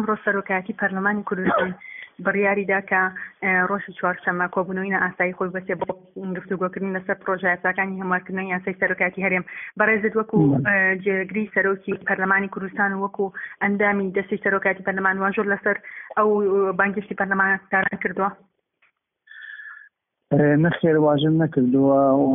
ئەمڕۆ سەرۆکایەتی پەرلەمانی کوردستان بڕیاریدا کە ڕۆژی چوارشەممە کۆبوونەوەی ئاسایی خۆی بەسێ بۆ گفتوگۆکردن لەسەر پرۆژە یاساکانی هەموارکردنەوەی یاسای سەرۆکایەتی هەرێم. بەڕێزت وەکو جێگری سەرۆکی پەرلەمانی کوردستان و وەکو ئەندامی دەستی سەرۆکایەتی پەرلەمان واژۆر لەسەر ئەو بانگشتی پەرلەمانتاران کردووە؟ نەخێر واژم نەکردووە و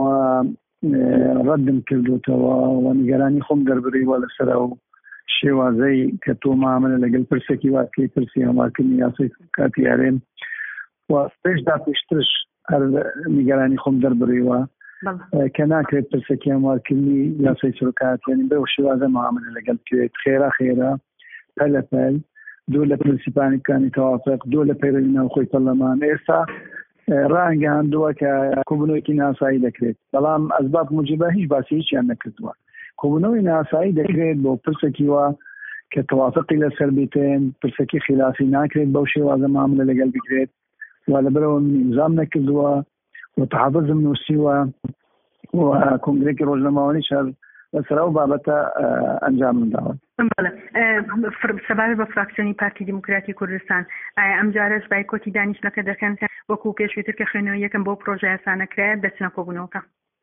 ڕەدم کردوتەوە و نیگەرانی خۆم دەربڕیوە لەسەر ئەو شێوازەی کە تۆ مامەلە لەگەڵ پرسێکی واکەی پرسی هەموارکردنی یاسای سەرۆکایەتی هەرێم و پێشدا پێشترش هەر نیگەرانی خۆم دەربڕیوە کە ناکرێت پرسێکی هەموارکردنی یاسای سەرۆکایەتی هەرێم بەو شێوازە مامەلە لەگەڵ بکرێت. خێرا پەلە پەل دوو لە پرینسیپانەکانی تەوافق دوو لە پەیڕەوی ناوخۆی پەرلەمان ئێستا ڕاهەنگەهاندووە کە کۆبوونەوەیەکی ناسایی دەکرێت، بەڵام ئەسباب موجبە هیچ باسی هیچیان نەکردووە. کۆبوونەوەی ناسایی دەکرێت بۆ پرسێکی وە کە تەوافقی لەسەر بێتێن، پرسێکی خلافی ناکرێت بەو شێوازە مامەلە لەگەڵ بکرێت و لەبەرەوە من ئیمزام نەکردووە و تەحەفوزم نووسیوە و کۆنگرێکی ڕۆژنەماوەنیش هەر لەسەر ئەو بابەتە ئەنجام داوە. سەبارەت بە فراکسیۆنی پارتی دیموکراتی کوردستان ئەم جارەش بایکۆتی دانیشتنەکە دەکەن وەکو پێشووتر کە خوێنەوە یەکەم بۆ پرۆژە یاسانەکرایە دەچنە کۆبوونەوەکە؟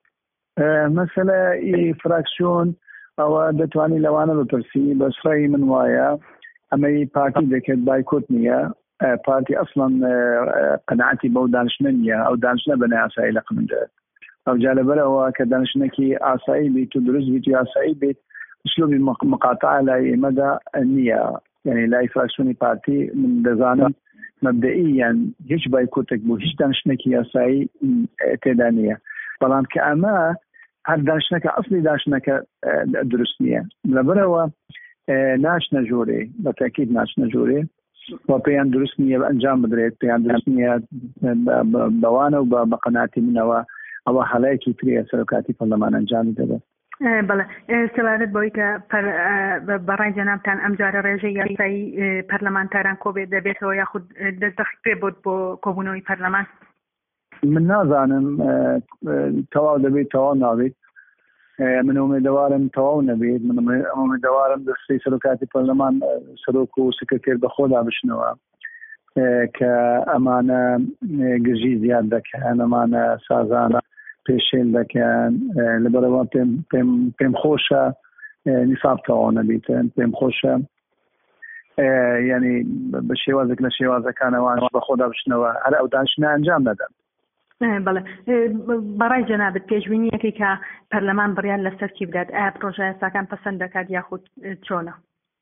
مەسەلە فراکسیۆن ئەوە دەتوانانی لەوانە بپرسی بەسڕی من وایە ئەمەی پارتی دەکرێت بایکۆت نییە، پارتی ئەسڵەن قەناعەتی بەو دانیشتنە نییە، ئەو دانیشتنە بە نەیاسایی لە قمندێت ئەو جا لەبەرەوە کە دانیشتنێکی ئاسایی بیت و دروست بیت و یاسایی بیت اسلوبی مقاطعه لای مدى نییە، یعنی لای فراکسیۆنی پارتی من دەزانم مەبدەئیان هیچ بایکۆتێک بۆ هیچ دانیشتنێکی یاسایی تێدا نییە، بەڵام کە ئەمە هەر دانیشتنەکە ئەسڵی دانیشتنەکە دروست نییە، لەبەرەوە ناچنە ژۆرێ، بە تاکید ناچنە ژۆرێ و پێیان دروست نییە ئەنجام بدرێت، پێیان دروست نییە بەوانە و بە قەناعەتی منەوە ئەوە هەلایەکی ترێ سەرۆکاتی پەرلەمان ئەنجامی دەدات. بەڵێ سەبارەت بەوەی کە بەڕای جەنابتان ئەم جارە ڕێژەی یاسایی پەرلەمانتاران کۆبێت دەبێتەوە یاخود دەستەخپێ بۆ کۆبوونەوەی پەرلەمان؟ من نازانم تەواو دەبێت تەواو نابێت، من ئومێدەوارم تەواو نەبێت، من ئومێدەوارم دەستەی سەرۆکاتی پەرلەمان سەرۆک و سکرتێر بەخۆدا بشنەوە کە ئەمانە گژی زیاد دەکەن، ئەمانە سازانە پێشێل دەکەن، لەبەرەوە پێم خۆشە نیساب تەواو نەبێتن، پێم خۆشە یعنی بە شێوازێک لە شێوازەکانەوان بە خۆدا بشنەوە هەر ئەو دانیشتنە ئەنجام دەدەن. بەڵێ بەڕای جەنابەت پێشبینیەکەی کە پەرلەمان بڕیار لەسەر چی بدات؟ ئایا پرۆژە یاساکان پەسەند دەکات یاخود چۆنە؟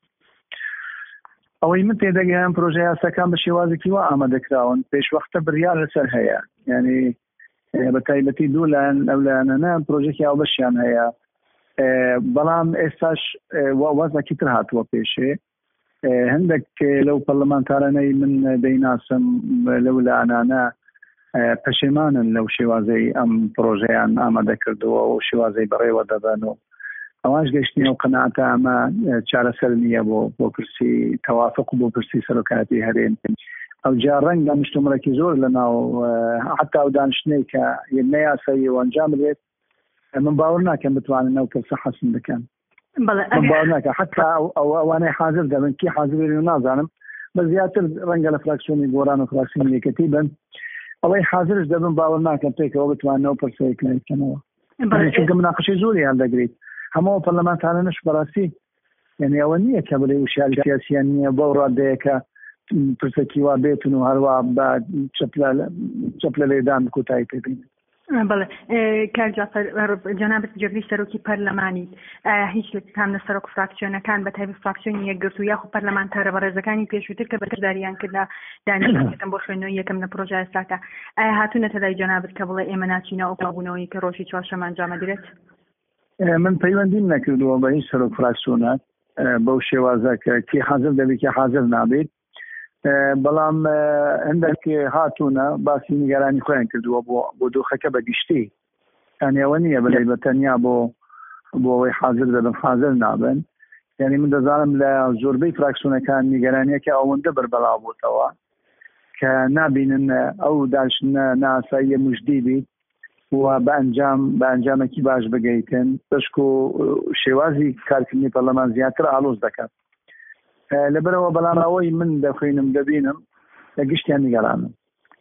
ئەوەی من تێدەگەیان پرۆژە یاساکان بە شێوازێکی وا ئامادەکراون، پێشوەختە بڕیار لەسەر هەیە، یعنی بە تایبەتی دوو لایەن ئەو لایەنانە پرۆژێکی هاوبەشیان هەیە، بەڵام ئێستاش وازێکی تر هاتووە پێشێ، هەندێک لەو پەرلەمانتارانەی من دەیناسم لەو لایەنانە پەشێمانن لەو شێوازەی ئەم پرۆژەیان ئامادەکردووە و شێوازەی بەڕێوە دەبن و ئەوانش گەشتنی و قەناعەتە ئەمە چارەسەر نییە بۆ پرسی تەوافق و بۆ پرسی سەرۆکایەتی هەرێم. ئەو جا ڕەنگە مشتومڕێکی زۆر لەناو حتا ئەو دانیشتنەی کە نەیاسایی و ئەنجام بدرێت من باوەڕ ناکەم بتوانن ئەو کەسە حەسم بکەن، من باوەڕ ناکەم حتا ئەوانەی حاضر دەبن کی حاضر و نازانم، بە زیاتر ڕەنگە لە فراکسیۆنی گۆران و فراکسیۆنی یەکەتی بن، ئەوەی حاضرش دەبن باوەڕ ناکەم پێکەوە بتوانن ئەو پرسەیەکەوە چونکە مناقشەی زۆریان دەگریت هەموو پەرلەمانتارانش بەڕاستی، یعنی ئەوە نییە کە بڵێ وشیاری سیاسییان نییە بەو ڕادەیەکە پرسێکی وا بێتن و هەروە بە چەپلە لێدان کۆتایی پێبین. بەڵێ کاک جعفەر جەنابەت جێگری سەرۆکی پەرلەمانیت، ئایا هیچ لەتان لە سەرۆک فراکسیۆنەکان بە تایبەت فراکسیۆنی یەکگرتو یاخود پەرلەمانتارە بەڕێزەکانی پێشووتر کە بەشداریان کردا دانیشتن بۆ خوێندنەوەی یەکەم لە پرۆژە یاساکە، ئایا هاتوونەتە لای جەنابەت کە بڵێ ئێمە ناچینەوە کۆبوونەوەی کە ڕۆژی چوارشەممە ئەنجام دەدرێت؟ من پەیوەندیم نەکردووە بە هیچ سەرۆک فراکسیۆنات بەو شێوازە کە کی حاضر دەبێت کە حاضر نابێت، بەڵام هەندێک هاتوونە باسی نیگەرانی خۆیان کردووە بۆ دۆخەکە بە گشتی، یانیەوە نییە بڵێ بە تەنیا بۆ ئەوەی حاضر دەبن حاضر نابن، یعنی من دەزانم لە زۆربەی فراکسیۆنەکان نیگەرانیەکە ئەوەندە بەربەڵاو بووتەوە کە نابینن ئەو دانیشتنە ناساییە موژدی بیت و بە ئەنجامێکی باش بگەیتن، بەشک و شێوازی کارکردنی پەرلەمان زیاتر ئالۆز دەکات. لەبەرەوە بەڵام ئەوەی من دەخوێنم دەبینم لە گشتیان نیگەڕانم.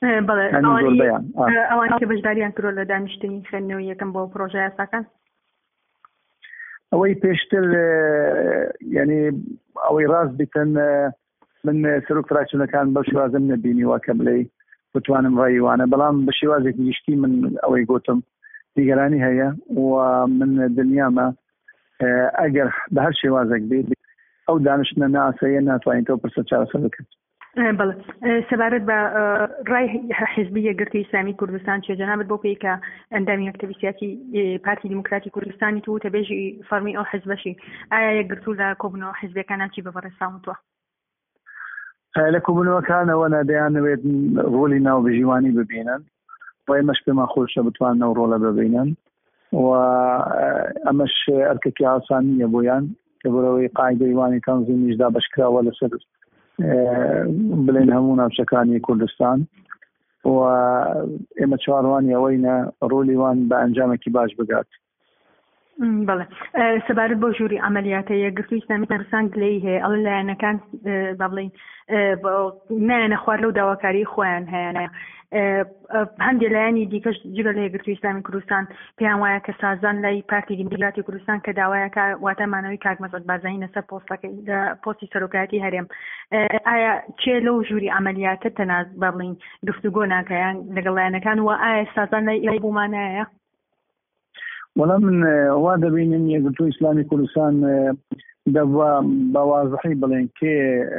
ئەوان کە بەشداریان کردۆ لە دانیشتنی خوێندنەوە یەکەم بۆ پرۆژە یاساکان ئەوەی پێشتر یعنی ئەوەی ڕاست بیتن من سەرۆک فراکسیۆنەکان بەو شێوازم نەبینیوە کە بڵێ بتوانم ڕایوانە، بەڵام بە شێوازێکی گشتی من ئەوەی گوتم نیگەرانی هەیە و من دنیامە ئەگەر بە هەر شێوازێک بێت ئەو دانیشتنە ناسەیە ناتوانێتەوە پرسە چارەسەر بکەیت. بەڵێ سەبارەت بە ڕای حیزبی یەکگرتووی ئیسلامی کوردستان چێ جەنابەت بۆ پێیکە ئەندامی مەکتەبی سیاسی پارتی دیموکراتی کوردستانی تو تەبێژی فەرمی ئەو حیزبەشی ئایا یەکگرتوو لە کۆبوونەوە حیزبەکانان چی بەڕێساوتووە؟ لە کۆبوونەوەکانەوە دەیانەوێت ڕۆلی ناوبژیوانی ببینن و ئێمەش پێمان خۆشە بتوان نەو ڕۆڵە ببینن و ئەمەش ئەرکێکی ئاسان نییە بۆیان کە بەرەوەی قاعدەیوانی تەنزیمیشدا بەشکراوە لەسەر بڵێن هەموو ناوچەکانی کوردستان و ئێمە چاڕوانی ئەوەینە ڕۆلی وان بە ئەنجامێکی باش بگات. بەڵێ سەبارەت بۆ ژووری ئەمەلیاتە یەکگرتووی ئیسلامی کوردستان گلەی هەیە ئەڵێ لایەنەکان با بڵێن نایەنە خوار لەو داواکاری خۆیان هەیە هەندێک لایەنی دیکەش جگە لە یەکگرتووی ئیسلامی کوردستان پێیان وایە کە سازان لای پارتی دیموکراتی کوردستان کە داوایەکە واتەمانەوەی کاک مەزەد بارزانی لەسەر پۆستی سەرۆکایەتی هەرێم ئایا چێ لەو ژووری ئەمەلیاتە تەناز با بڵێن گفتوگۆ ناکەیان لەگەڵ لایەنەکان و ئایا سازان لای بوومانایە؟ وەڵام من وا دەبینم یەکگرتووی ئیسلامی کوردستان دەبووە بە وازحی بڵێن کێ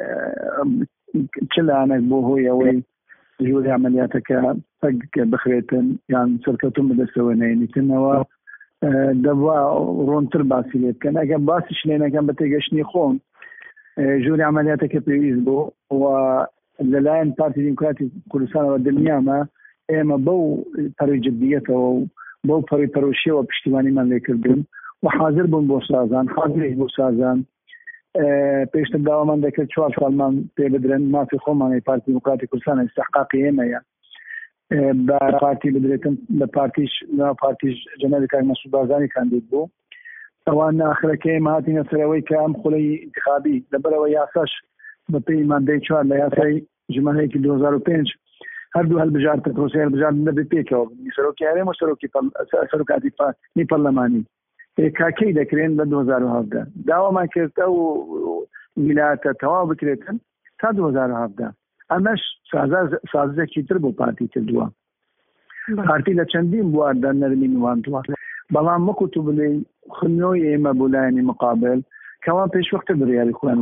چ لایەنێک بۆ هۆی ئەوەی ژووری ئەمەلیاتەکە پەک بخرێتن یان سەرکەوتن بەدەستەوە نێنیتنەوە دەبووە ڕۆنتر باسی لێ بکەن. ئەگەر باسیش لێ نەکەم بە تێگەشتنی خۆم ژووری ئەمەلیاتەکە پێویست بوو و لەلایەن پارتی دیموکراتی کوردستانەوە دنیامە ئێمە بەو پەڕی جدیەتەوە و بەو پەڕی پەرۆشیەوە پشتیوانیمان لێ کردوون و حاضر بوون بۆ سازان حاضرێک بۆ سازان پێشتر داوامان دەکرد 4 ساڵمان پێ بدرن مافی خۆمانی پارتی دیموکراتی کوردستان استحقاقی ئێمەیە بە پارتی بدرێتن لە پارتیش جەنابی کاک مەسعود بارزانی کاندید بوو ئەوان ناخرەکە ئێمە هاتینە سەرەوەی کە ئەم خولەی انتخابی لەبەرەوەی یاساش بەپێی مادەی 4 لە یاسای ژمارەیەکی 2005 هەردوو هەڵبژارتە پرۆسەی هەڵبژاردن دەبێت پێکەوە سەرۆکی هەرێم و سەرۆکاتی پەرلەمانی کاکەی دەکرێن لە 2017 داوامان کرد ئەو ویلایەتە تەواو بکرێتن تا 2017 ئەمەش سازێکی تر بۆ پارتی کردووە پارتی لە چەندین بواردا نەرمی نواندووە بەڵام وەکو تو بڵێ خوێندنەوەی ئێمە بۆ لایەنی مقابل کەوان پێشوەختە بڕیاری خۆیان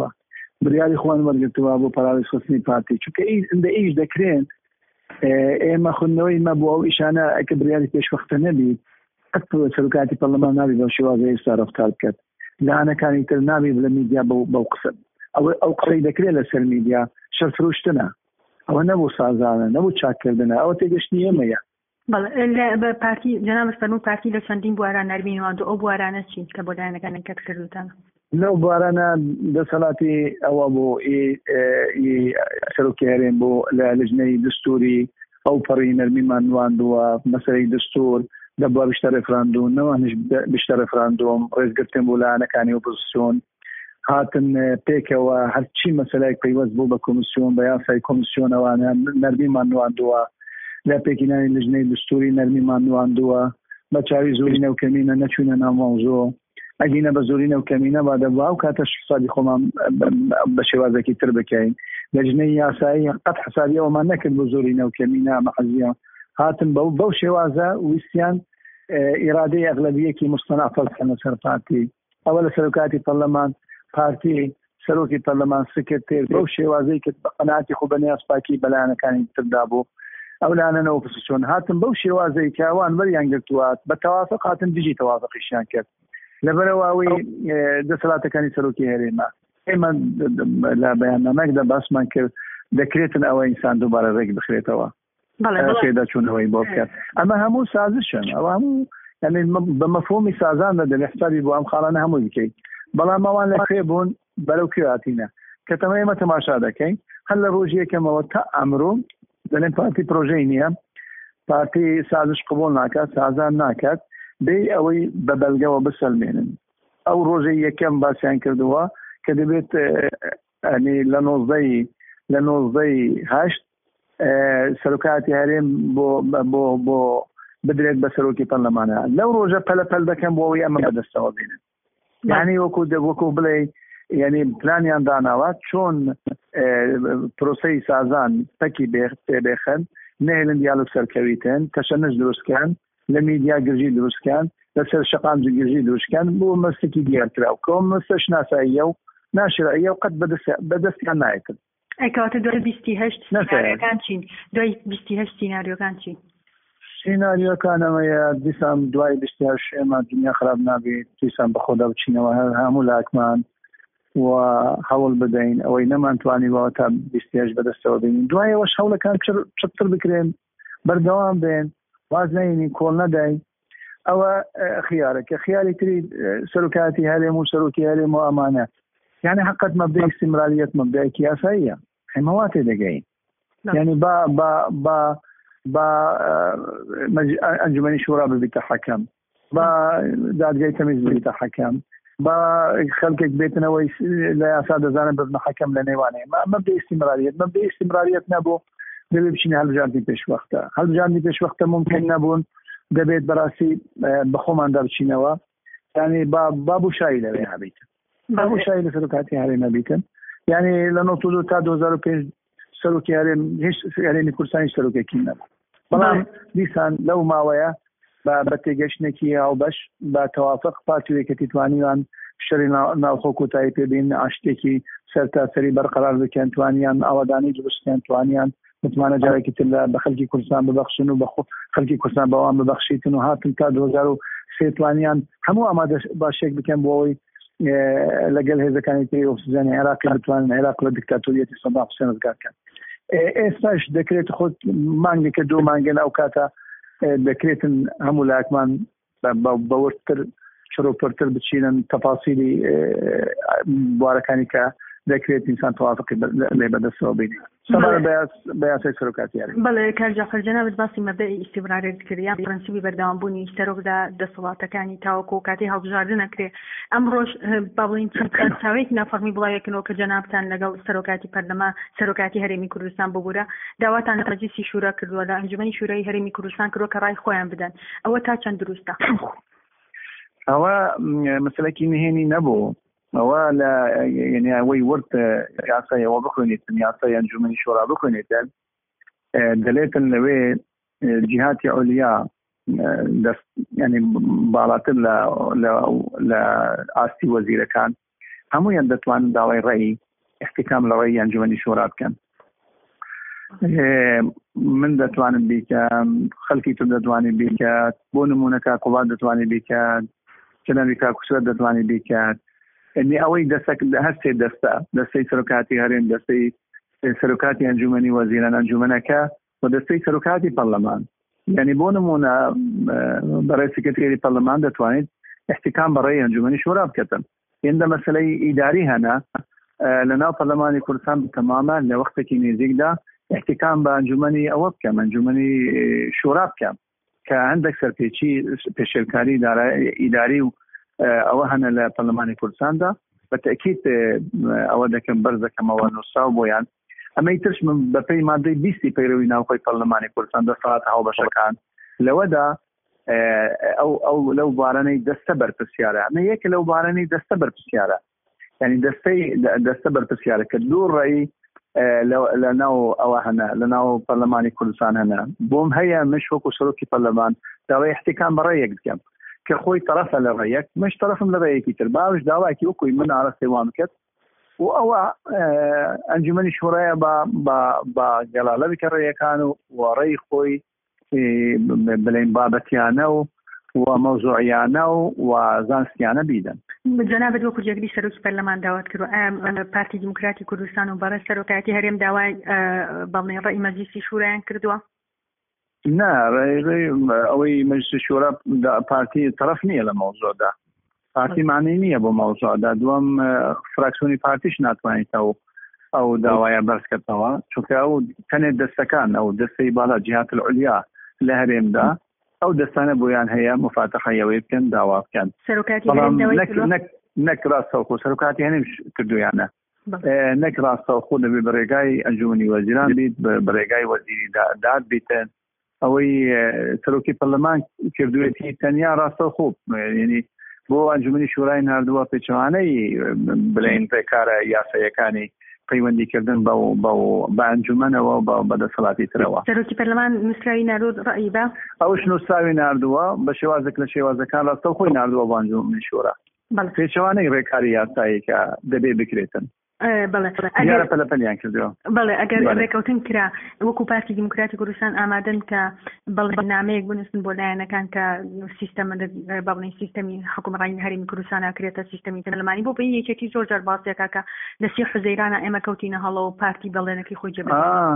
وەرگرتووە بۆ پەراویخستنی پارتی چونکە ئەندە ئیش دەکرێن ئێمە خوێندنەوەی مە بۆ ئەو ئیشانە ئەکە بڕیاری پێشوەختە نەبیت سەرۆکاتی پەرلەمان نابی بەو شێوازە ئێستا ڕەفتار بکات لایەنەکانی تر نابی لە میدیا بەو قسە ئەو قسەی دەکرێت لەسەر میدیا شەرفرۆشتنە ئەوە نەبوو سازانە نەبوو چاکردنە ئەوە تێگەشتنی ئێمەیە. بە پارتی جەناب فەرموو پارتی لە چەندین بواران نەربینەوە ئەو بوارانە چین کە بۆ لایەنەکان کەت کردوتانە لەو بوارانە دەسەڵاتی ئەوە بۆ سەرۆکی هەرێم بۆ لە لجنەی دستوری ئەو پەڕی نەرمیمان نواندووە مەسەلەی دستور دەبووە بشتە ڕێفراندوم نەوانش بشتە ڕێفراندوم ڕێزگرتن بۆ لایەنەکانی ئۆپۆزیسیۆن هاتن پێکەوە هەرچی مەسەلەیەک پەیوەست بوو بە کۆمیسیۆن بە یاسای کۆمیسیۆنەوانە نەرمیمان نواندووە لە پێکینانی لجنەی دستوری نەرمیمان نواندووە بە چاوی زۆری نەوکەمینە نەچوونە ناو مەوزوع ئەگینە بە زۆری نەوکەمینە با دەبووە و کاتە حسابی خۆمان بە شێوازێکی تر بکەین لجنەی یاسایی قەت حسابیەوەمان نەکرد بۆ زۆری نەوکەمینە مەحەزیە هاتن بەو شێوازە ویستیان ئیرادەی ئەغلەبیەکی مستەنافەڵ بکەنە سەر پارتی ئەوە لە سەرۆکاتی پەرلەمان پارتی سەرۆکی پەرلەمان سکرتێر بەو شێوازەی کرد بە قەناعەتی خۆ بەنیاز پاکی بە لایەنەکانی تردا بوو ئەو لایەنە ئۆپۆزیسیۆن هاتن بەو شێوازەی کە ئەوان وەریان گرتووە بە تەوافق هاتن دژی تەوافقیشیان کرد لەبەرەوە ئەوەی دەسەڵاتەکانی سەرۆکی هەرێمە ئێمە لە بەیاننامەیەکدا باسمان کرد دەکرێتن ئەوە ئینسان دووبارە ڕێک بخرێتەوە پێداچوونەوەی بۆ بکات ئەمە هەموو سازشن ئەوە هەموو بە مەفهومی سازان دەدەن حسابی بۆ ئەم خاڵانە هەمووی بکەیت بەڵام ئەوان لەکوێ بوون بەرەو کوێهاتینە کە تەمە ئێمە تەماشا دەکەین هەر لە ڕۆژی یەکەمەوە تا ئەمڕۆ دەڵێن پارتی پرۆژەی نییە پارتی سازش قبول ناکات سازان ناکات بێ ئەوەی بە بەلگەوە بسەلمێنن ئەو ڕۆژەی یەکەم باسییان کردووە کە دەبێت ینی لە 1980 سەرۆکاتی هەرێم بۆ بدرێت بە سەرۆکی پەرلەمانە لەو ڕۆژە پەلەپەل دەکەم بۆ ئەوەی ئەمە بەدەستەوە بێنن یعنی وەکو بڵێ یعنی پلانیان داناوە چۆن پرۆسەی سازان پەکی بێخن نهێنن دیالۆگ سەرکەویتن تەشەنج دروستکەن لە میدیا گرژی دروستکەن لەسەر شەقام گرژی دروستکەن بۆ مەستێکی دیارکراو کە مەستە شناساییە و ناشراییە و قەت بەدەستیان نایەکرد. ئەکەواتە دوای 28 سیناریۆکان چین؟ دوای 28 سیناریۆکان چین؟ سیناریۆکانەوەیە دیسان دوای 28 ئێمە دنیا خراپ نابێت دیسان بەخۆدا بچینەوە هەموو لاکمان و هەوڵ بدەین ئەوەی نەمانتوانیەوە تا 28 بەدەستەوە بینین دوایەوەش هەوڵەکان چتر بکرێن بەردەوام بێن واز نەینی کۆڵ نەداین ئەوە خیارە کە خیاری تری سەرۆکاتی هەرێم و سەرۆکی هەرێم و ئەمانە یعنی حقت مەبدەی استیمراریەت مەبدایەکی یاساییە هەمەوا تێدەگەین یعنی با ئەنجومەنی شورا ببیتە حەکەم با دادگای تەمیز ببیتە حەکەم با خەڵکێک بێتنەوەی لە یاسا دەزانن ببنە حەکەم لە نێوانەیە مەبدەی استیمراریەت نەبوو دەبێت بچینە هەڵبژاردنی پێشوەختە هەڵبژاردنی پێشوەختە ممکن نەبوون دەبێت بەڕاستی بەخۆماندا بچینەوە یعنی با بوشایی لەوێ هەبیتن با بوشایی لە سەرۆکاتی هەرێم هەبیتن یعنی لە 1992 تا 2005 سەرۆکی هەرێم هیچ هەرێمی کوردستانی سەرۆکێکی نەبوو بەڵام دیسان لەو ماوەیە بە تێگەشتێکی هاوبەش بە تەوافق پارتیوێکەتی توانیان شەری ناوخۆ کۆتایی پێبین ئاشتێکی سەرتاسەری بەرقەرار بکەن توانیان ئاوادانی دروستیان توانیان متمانە جارێکی تر بە خەڵکی کوردستان ببەخشن و بە خەڵکی کوردستان بەوان ببەخشیتن و هاتن تا 2003 توانیان هەموو ئامادە باشێک بکەن بۆ ئەوەی لەگەڵ هێزەکانی تری ئۆکسیجانی عێراق بتوانن عێراق لە دیکتاتۆریەتی سەدام حوسێن ڕزگارکەن ئێستاش دەکرێت خۆت مانگێکە دو مانگە ئەو کاتە دەکرێتن هەموو لاکمان بەورتر شڕۆپەرتر بچینن تەفاسیلی بوارەکانی کە دەکرێت ئینسان تەوافقی لێ بەدەستەوە بینێت سەبارە بە یاسای سەرۆکاتی هەرێم. بەڵێ کاژاخەر جەنابەت باسی مەبدەی ئیستیمرارێت کردیان پرەنسیبی بەردەوامبوونی سەرۆکدا دەسەڵاتەکانی تاوەکو کاتی هەڵبژاردن نەکرێ ئەمڕۆژ با بڵین چاوەیەکی نافەرمی بڵاوێکنەوە کە جەنابتان لەگەڵ سەرۆکاتی پەرلەمان سەرۆکاتی هەرێمی کوردستان ببوورە داواتان لە مەجلیسی شورا کردووە لە ئەنجومەنی شورای هەرێمی کوردستان کردووە کە ڕای خۆیان بدەن ئەوە تا چەند دروستە؟ ئەوە مەسەلەکی نهێنی نەبوو ئەوە لە یعنی ئەوەی ورد یاسایەوە بخوێنێتن یاسای ئەنجومەنی شورا بخوێنێتن دەلێتن لەوێ جیهاتی عولیا دەست ینی باڵاتر لە ئاستی وەزیرەکان هەموویان دەتوانن داوای ڕێی احتیکام لە ڕێی ئەنجومەنی شورا بکەن من دەتوانم بیکەم خەڵکی تر دەتوانێت بیکات بۆ نمونەکە کوڵات دەتوانێت بیکات جەنابی کاکوسوەر دەتوانێت بیکات یعنی ئەوەی هەستێ دەستەی سەرۆکاتی هەرێم دەستەی سەرۆکاتی ئەنجومەنی وەزیران ئەنجومەنەکە و دەستەی سەرۆکاتی پەرلەمان یعنی بۆ نمونە بەڕێی سکرتێری پەرلەمان دەتوانێت احتیکام بەڕێی ئەنجومەنی شورا بکەن هێندە مەسەلەی ئیداری هەنا لەناو پەرلەمانی کوردستان تەمامە لە وەختێکی نێزیکدا احتیکام بە ئەنجومەنی ئەوە بکەم ئەنجومەنی شورا بکەم کە هەندێک سەرپێچی پێشێلکاری ئیداری و ئەوە هەنە لە پەرلەمانی کوردستاندا بە تەکید ئەوە دەکەم بەرز دەکەمەوە نووسراو بۆیان ئەمەی ترش من بەپێی مادەی 20 پەیرەوی ناوخۆی پەرلەمانی کوردستان دەسەڵات هاوبەشەکان لەوەدا ئەو لەو بارانەی دەستە بەرپرسیارە ئەمە یەکە لەو بارانەی دەستە بەرپرسیارە یعنی دەستە بەرپرسیارە کە دوو ڕێی لە ناو ئەوە هەنە لە ناو پەرلەمانی کوردستان هەنە بۆم هەیە مش وەکو سەرۆکی پەرلەمان داوای احتیکام بە ڕێیەک بکەم کە خۆی تەرەفە لە ڕێیەک مش تەرەفم لە ڕێیەکی تر باوش داواکی وەکوی من ئاڕاستەی وام کرد و ئەوە ئەنجومەنی شورایە بە گەڵالە بکە ڕێیەکان و ڕێی خۆی بڵێن بابەتیانە و مەوزوعیانە و زانستیانە بیدەن. جەنابەت وەکو جەگری سەرۆکی پەرلەمان داوات کردووە پارتی دیموکراتی کوردستان و بەڕێز سەرۆکاتی هەرێم داوای بەڵێن ڕێی مەجلیسی شورایان کردووە؟ نه ئەوەی مەجلیسی شورا پارتی تەرەف نییە لە مەوزوعدا پارتی معنی نییە بۆ مەوزوعدا دووەم فراکسیۆنی پارتیش ناتوانێتەوە ئەو داوایە بەرزکردنەوە چونکە ئەو تەنێت دەستەکان ئەو دەستەی بالا جیهات العولیا لە هەرێمدا ئەو دەستانە بۆیان هەیە مفاتەحەیەوەی بکەن داوا بکەن نەک ڕاستەوخۆ سەرۆکاتی هەنێش کردویانە نەک ڕاستەوخۆ دەبێت بە ڕێگای ئەنجومەنی وەزیران بیت بە ڕێگای وەزیری داد بیتن ئەوەی سەرۆکی پەرلەمان کردوێتی تەنیا ڕاستەوخۆ یعنی بۆ ئەنجومەنی شورای نردووە پێچەوانەی بڵێن پێکارە یاسایەکانی پەیوەندیکردن بە ئەنجومەنەوە بە بەدەسەڵاتی ترەوە سەرۆکی پەرلەمان نووسراوی ناردووە ڕەئی بە ئەوش نووسراوی نردووە بە شێوازێک لە شێوازەکان ڕاستەوخۆی نردووە بۆ ئەنجومەنی شورا پێچەوانەی ڕێکاری یاساییکە دەبێ بکرێتن ئەگەر پەلەپەلیان کردەوە بەڵێ ئەگەر ڕێکەوتن کرا وەکو پارتی دیموکراتی کوردستان ئامادەن کە بەڵگەنامەیەک بنووسن بۆ لایەنەکان کە سیستەمە بەڵێن سیستەمی حکومڕانی هەرێمی کوردستان ئاکرێتە سیستەمی پەرلەمانی بۆ بە یەکێکی زۆر جار باسیەکە کە لە سی حوزەیرانە ئێمە کەوتینە هەڵەوە پارتی بەڵێنەکەی خۆی جێبەجێ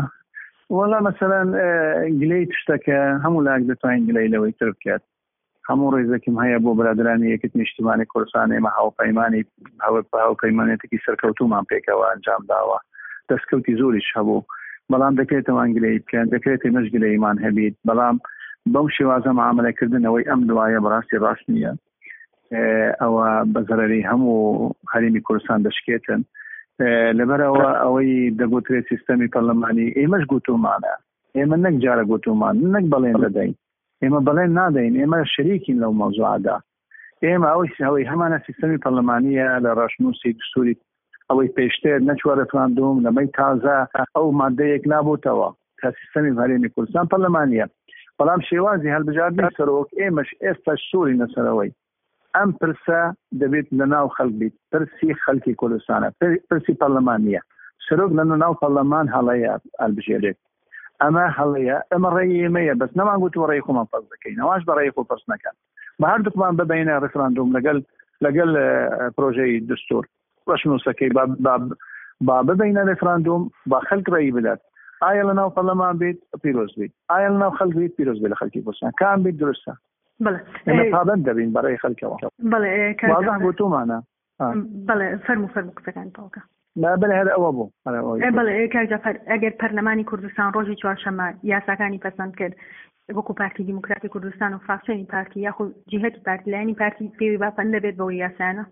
وەڵا مەسەلەن گلەی تشتەکە هەموو لاک دەتوانین گلەی لەوەی تر بکات هەموو ڕێزێکم هەیە بۆ برادرانی یەکێتی نیشتیمانی کوردستان ئێمە هاوپەیمانێتێکی سەرکەوتومان پێکەوە ئەنجام داوە دەستکەوتی زۆریش هەبوو بەڵام دەکرێتەوە گلەی بکەن دەکرێت ئێمەش گلەیمان هەبیت بەڵام بەو شێوازە معاملەکردنەوەی ئەم دوایە بەڕاستی ڕاست نییە ئەوە بە زەرەری هەموو هەرێمی کوردستان دەشکێتن لەبەرەوە ئەوەی دەگوترێت سیستەمی پەرلەمانی ئێمەش گوتومانە ئێمە نەک جارە گوتومان نەک بەڵێن دەدەین ئێمە بەڵێن نادەین ئێمە شەریکین لەو مەوزوعادا ئێمە ئەوەی هەمانە سیستەمی پەرلەمانیە لە ڕاشنووسی دستوری ئەوەی پێشتر نەچوە ڕێفراندۆم لەمەی تازە ئەو مادەیەک نابووتەوە کە سیستەمی هەرێمی کوردستان پەرلەمانیە بەڵام شێوازی هەڵبژاردنی سەرۆک ئێمەش ئێستا سووری نەسەرەوەی ئەم پرسە دەبێت لە ناو خەڵک بیت پرسی خەڵکی کوردستانە پرسی پەرلەمانیە سەرۆک لە ناو پەرلەمان هەڵەیە هەڵبژێرێت ئەمە هەڵەیە ئەمە ڕێی ئێمەیە بەس نەمان گوتوە ڕێی خۆمان پەرس دەکەین ئەوەش بە ڕێی خۆ پەرس نەکەن بە هەردووکمان ببینە ڕێفراندۆم لەگەڵ پرۆژەی دستور ڕەشنووسەکەی با ببینە ڕێفراندۆم با خەڵک ڕێی بدات ئایا لە ناو پەرلەمان بێت پیرۆز بیت ئایا لە ناو خەڵک بیت پیرۆز بێت لە خەڵکی کوردستان کام بیت درستە ئێمە پابەند دەبین بەڕێی خەڵکەوە وازە گوتومانە بەڵێ فەرموو قسەکان تەواوکە بەڵێ هەر ئەوە بوو بەڵێ کاجەفەر ئەگەر پەرلەمانی کوردستان ڕۆژی چوارشەممە یاساکانی پەسەند کرد وەکو پارتی دیموکراتی کوردستان و فراکسیۆنی پارتی یاخود جیهەتی پارتی لایەنی پارتی پێوی باپەن دەبێت بەوەی یاسانە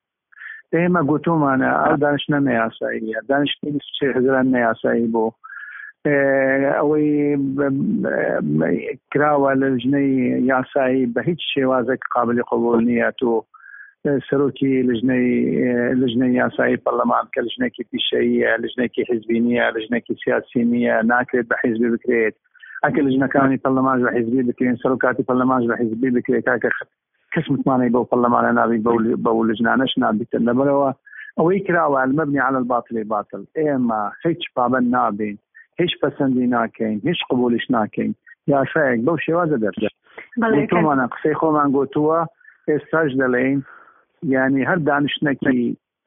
ئێمە گوتومانە ئەو دانیشتنە نەیاساییە دانیشتنی 30,000 نەیاسایی بۆ ئەوەی کراوە لە ژنەی یاسایی بە هیچ شێوازێک قابلی قبول نییە تۆ سەرۆکی لژنەی یاسایی پەرلەمان کە لژنێکی پیشەیە لژنێکی حیزبی نییە لژنێکی سیاسی نییە ناکرێت بە حیزبی بکرێت ئەکە لژنەکانی پەرلەمانش بە حیزبی بکرێن سەرۆکاتی پەرلەمانش بە حیزبی بکرێت کاکە کەس متمانەی بەو پەرلەمانە نابێت بەو لژنانەش نابێتن لەبەرەوە ئەوەی کراوە المەبنی على الباطل باطل ئێمە هیچ پابەند نابین هیچ پەسەندی ناکەین هیچ قبولیش ناکەین یاسایەک بەو شێوازە دەردێت گوتومانە قسەی خۆمان گوتووە ئێستاش دەڵێین یعنی هەر دانیشتنێکی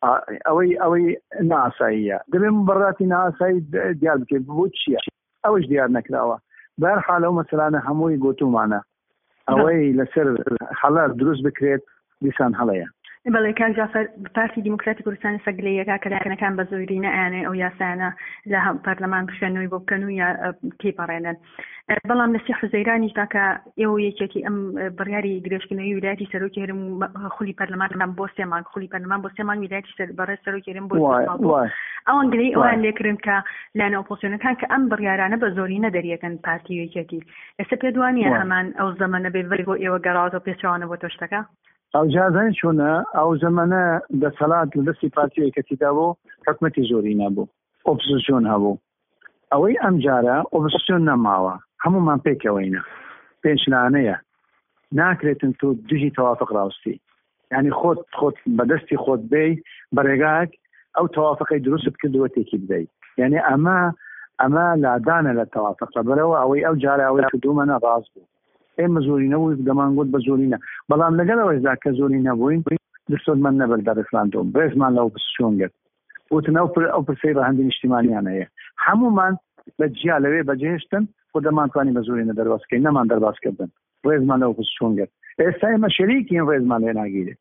ئەوەی ناساییە دەبێت بەڕاتی ناسایی دیار بکەیت بۆ چییە ئەوەش دیار نەکراوە بەرحاڵ ئەو مەسەلانە هەمووی گوتومانە ئەوەی لەسەر هەڵە دروست بکرێت دیسان هەڵەیە بەڵێ کاک جافەر پارتی دیموکراتی کوردستان سەگلەیەکە کە لایەنەکان بە زۆری نەئانێ ئەو یاسانە لە پەرلەمان بشوێنەوەی بۆ بکەن و یا تێپەڕێنن بەڵام لە سی حوزەیرانیشدا کە ئێوە یەکێکی ئەم بڕیاری گرێشکردنەوەی ویلایەتی سەرۆکی هەرێم خولی پەرلەمانمان بۆ سێمان خولی پەرلەمان بۆ سێمان ویلایەتی بەڕێز سەرۆکی هەرێم بۆ ئەوان گلەی ئەوان لێکردن کە لایەنە ئۆپۆزیسیۆنەکان کە ئەم بڕیارانە بە زۆری نەدەریەکەن پارتی یەکێتی ئێستا پێ دوانیە هەمان ئەو زەمانە بێ بۆ ئێوە گەڕاوەتەوە پێچەوانە بۆ تۆشتەکە ئەو جازان چۆنە ئەو زەمانە دەسەڵات لە دەستی پارتی یەکەتیدا بۆ حکومەتی زۆری نەبوو ئۆپۆزیسیۆن هەبوو ئەوەی ئەم جارە ئۆپۆزیسیۆن نەماوە هەمومان پێکەوەینە پێنجلانەیە ناکرێتن تۆ دژی تەوافق ڕاستی یعنی خۆت بەدەستی خۆت بێ بەڕێگاک ئەو تەوافقی دروست کردووە تێکی بدەیت یعنی ئەمە لادانە لە تەوافق لەبەرەوە ئەوەی ئەو جارە ئەوەی کردومەنە ڕاست بوو ئێمە زۆری نەبووی دەمانگوت بە زۆرینە بەڵام لەگەڵەوەیدا کە زۆری نەبووین دستۆرمان نەبەر ڕێفراندۆم ڕێزمان لە ئۆپۆزیسیۆن کرد وتن ئەو پرسەی ڕەهەندی نیشتیمانیان هەیە هەمومان بە جیا لەوێ بەجێهێشتن بۆ دەمانتوانی بە زۆرینە دەرباسکەین نەمان دەرباسکردن ڕێزمان لە ئۆپۆزیسیۆن کرد ئێستا ئێمە شەریکین ڕێزمان لێ ناگیرێت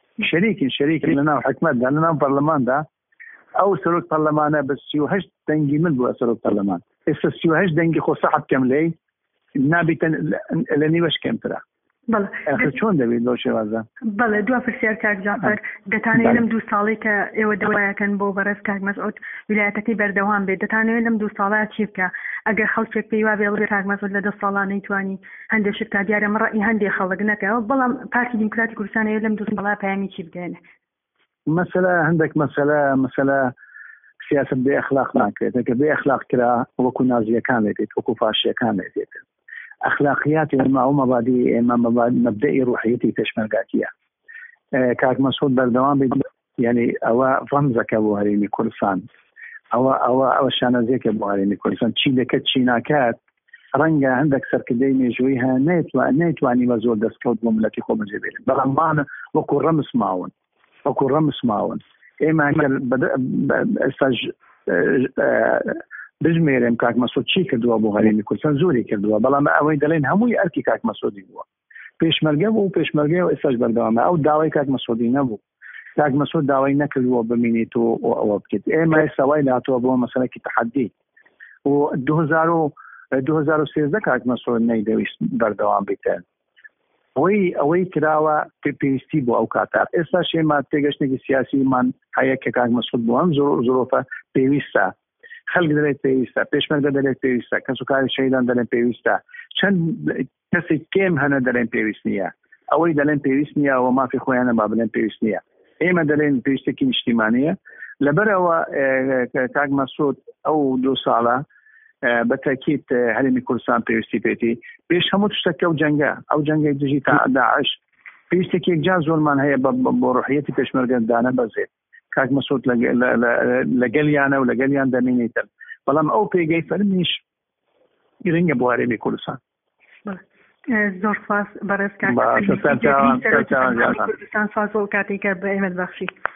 شەریکین لەناو حکومەتدا لەناو پەرلەماندا ئەو سەرۆک پەرلەمانە بە 38 دەنگی من بووە سەرۆک پەرلەمان ئێستا 38 دەنگی خۆ سەحب کەم لێی نابێتن لە نیوەش کەمترە ئەخر چۆن دەبێت لەو شێوازە؟ بەڵێ دوا پرسیار کاک جعفەر دەتانەوێت لەم 2 ساڵی کە ئێوە دەوایەکەن بۆ بەڕێز کاک مەسعود ویلایەتەکەی بەردەوام بێت دەتانەوێت لەم 2 ساڵە چی بکە ئەگەر خەڵکێک پێی وا بێ کاک مەسعود لە 2 ساڵە نەیتوانی هەندێک شت کا دیارە ڕەئی هەندێک خەڵک نەکەوە بەڵام پارتی دیموکراتی کوردستانەوێت لەم 2 ساڵە پەیامی چی بگەێنێ؟ هەندێک مەسەلە سیاست بێ ئەخلاق ناکرێت کە بێ ئەخلاق کرا وەکو نازیەکان لێت وەکو فاشیەکان لێت ئەخلاقیات ئێمە ئەو مەبادی ئێمە مەبدەئی ڕوحیەتی پێشمەرگاتیە کاک مەسعود بەردەوام بێت یعنی ئەوە ڕەمزەکە بۆ هەرێمی کوردستان ئەوە شانەزێکە بۆ هەرێمی کوردستان چی دەکەت چی ناکات ڕەنگە هەندێک سەرکردەی مێژووی هەیە نەیتوانی بە زۆر دەستکەوت بۆ ملەتی خۆ بەجێبێنن بەڵام وەکو ڕەمس ماون ئێمە ئێستاش بژمێرم کاک مەسعود چی کردووە بۆ هەرێمی کوردستان زۆری کردووە بەڵام ئەوەی دەڵێن هەمووی ئەرکی کاک مەسعودی بووە پێشمەرگە بوو پێشمەرگە و ئێستاش بەردەوامە ئەو داوای کاک مەسعودی نەبوو کاک مەسعود داوای نەکردووە بمینێت و ئەوە بکرێت ئێمە ئێستا وای داهاتووە بۆ مەسەلەکی تەحەدی و 2013 کاک مەسعود نەیدەویست بەردەوام بێتن ئەوەی کراوە پێویستی بۆ ئەو کاتە ئێستا شێمە تێگەشتێکی سیاسیمان هەیە کە کاک مەسعود بووە زۆرۆفە پێویستە خەڵک دەڵێت پێویستە پێشمەرگە دەڵێت پێویستە کەسوکاری شەیدان دەڵێن پێویستە چەند کەسێک کێم هەنە دەڵێن پێویست نییە ئەوەی دەڵێن پێویست نییە ئەوە مافی خۆیانە با بڵێن پێویست نییە ئێمە دەڵێن پێویستێکی نیشتیمانیە لەبەرەوە کاک مەسعود ئەو 2 ساڵە بە تاکید هەرێمی کوردستان پێویستی پێێتی پێش هەموو تشتێکە ئەو جەنگەی دژی تا داعش پێویستێکی یەکجا زۆرمان هەیە بۆ ڕوحیەتی پێشمەرگەدانە بەزێت کاک مەسعود لەگەلیانە و لەگەلیان دەمێنێتن بەڵام ئەو پێگەی فەرمیش گرنگە بۆ هەرێمی کوردستان زۆر سپاس بەڕێز کاک کوردستان ساز و کاتێکە بە ئێمە بەخشی